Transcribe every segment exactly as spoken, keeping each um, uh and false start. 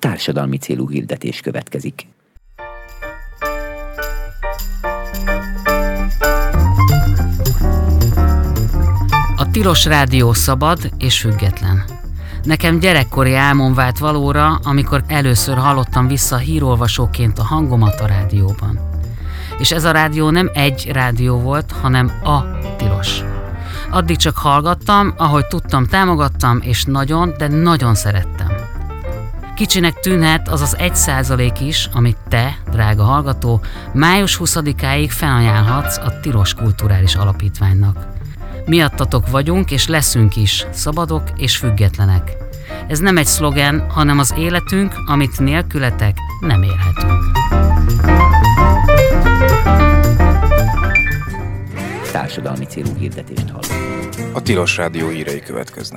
Társadalmi célú hirdetés következik. A Tilos Rádió szabad és független. Nekem gyerekkori álmom vált valóra, amikor először hallottam vissza hírolvasóként a hangomat a rádióban. És ez a rádió nem egy rádió volt, hanem a Tilos. Addig csak hallgattam, ahogy tudtam, támogattam, és nagyon, de nagyon szerettem. Kicsinek tűnhet az az egy százalék is, amit te, drága hallgató, május huszadikáig felajánlhatsz a Tilos Kulturális Alapítványnak. Miattatok vagyunk és leszünk is, szabadok és függetlenek. Ez nem egy szlogen, hanem az életünk, amit nélkületek nem élhetünk. Társadalmi célú hirdetést hallunk. A Tilos Rádió hírei következnek.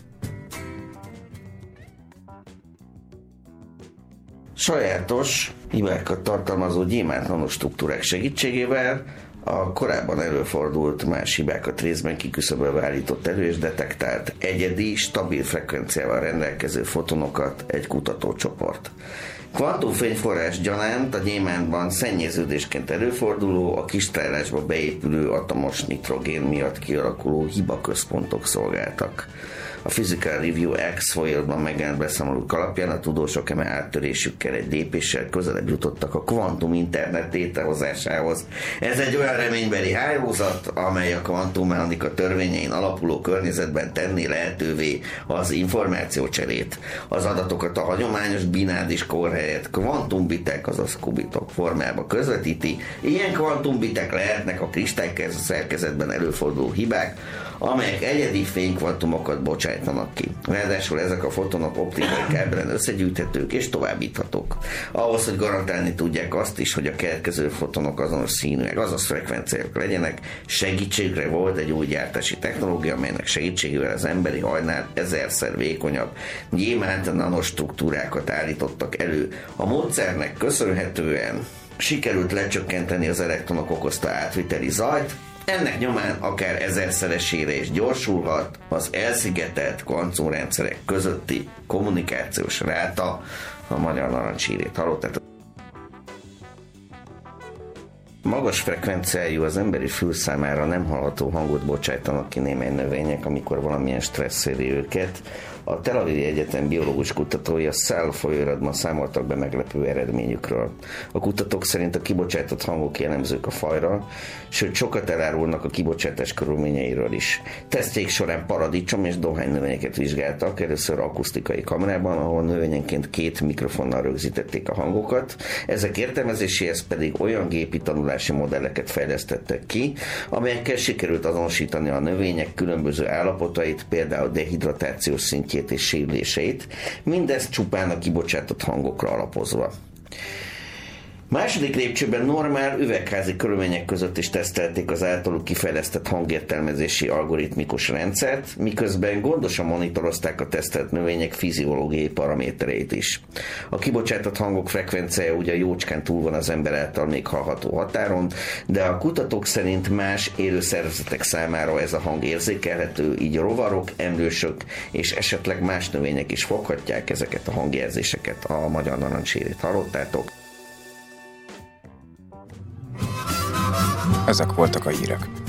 Sajátos, hibákat tartalmazó gyémánt nanostruktúrák segítségével a korábban előfordult más hibákat részben kiküszöbölve állított elő és detektált egyedi, stabil frekvenciával rendelkező fotonokat egy kutatócsoport. Kvantumfényforrás gyanánt a gyémántban szennyeződésként előforduló, a kistrálásba beépülő atomos nitrogén miatt kialakuló hibaközpontok szolgáltak. A Physical Review X folyóban megjelent beszámolók alapján a tudósok eme áttörésükkel egy lépéssel közelebb jutottak a kvantum internet létrehozásához. Ez egy olyan reménybeli hálózat, amely a kvantummechanika törvényein alapuló környezetben tenné lehetővé az információcserét. Az adatokat a hagyományos bináris kór helyett kvantumbitek, azaz kubitok formába közvetíti. Ilyen kvantumbitek lehetnek a kristályszerkezetben előforduló hibák, amelyek egyedi fénykvantumokat bocsájtanak ki. Ráadásul ezek a fotonok optikai kábelen összegyűjthetők és továbbíthatók. Ahhoz, hogy garantálni tudják azt is, hogy a keletkező fotonok azonos színűek, azaz frekvenciák legyenek, segítségre volt egy új gyártási technológia, amelynek segítségével az emberi hajnál ezerszer vékonyabb gyémánt nanostruktúrákat állítottak elő. A módszernek köszönhetően sikerült lecsökkenteni az elektronok okozta átviteli zajt, ennek nyomán akár ezerszeresére is gyorsulhat az elszigetelt kvantumrendszerek közötti kommunikációs ráta, a magyar narancshírét hallott. Magas frekvenciájú, az emberi fül számára nem hallható hangot bocsájtanak ki némely növények, amikor valamilyen stressz éri őket. A Tel Avivi Egyetem biológus kutatói a Cell folyóiratban számoltak be meglepő eredményükről. A kutatók szerint a kibocsátott hangok jellemzők a fajra, sőt sokat elárulnak a kibocsátás körülményeiről is. Tesztjék során paradicsom és dohány növényeket vizsgáltak, először akusztikai kamerában, ahol növényenként két mikrofonnal rögzítették a hangokat. Ezek értelmezéséhez pedig olyan gépi tanulási modelleket fejlesztettek ki, amelyekkel sikerült azonosítani a növények különböző állapotait, például dehidratációs szintjét és sérüléseit, mindezt csupán a kibocsátott hangokra alapozva. Második lépcsőben normál üvegházi körülmények között is tesztelték az általuk kifejlesztett hangértelmezési algoritmikus rendszert, miközben gondosan monitorozták a tesztelt növények fiziológiai paramétereit is. A kibocsátott hangok frekvenciája ugye jócskán túl van az ember által még hallható határon, de a kutatók szerint más élő szervezetek számára ez a hang érzékelhető, így rovarok, emlősök és esetleg más növények is foghatják ezeket a hangjelzéseket. A magyar narancshírét hallottátok. Ezek voltak a hírek.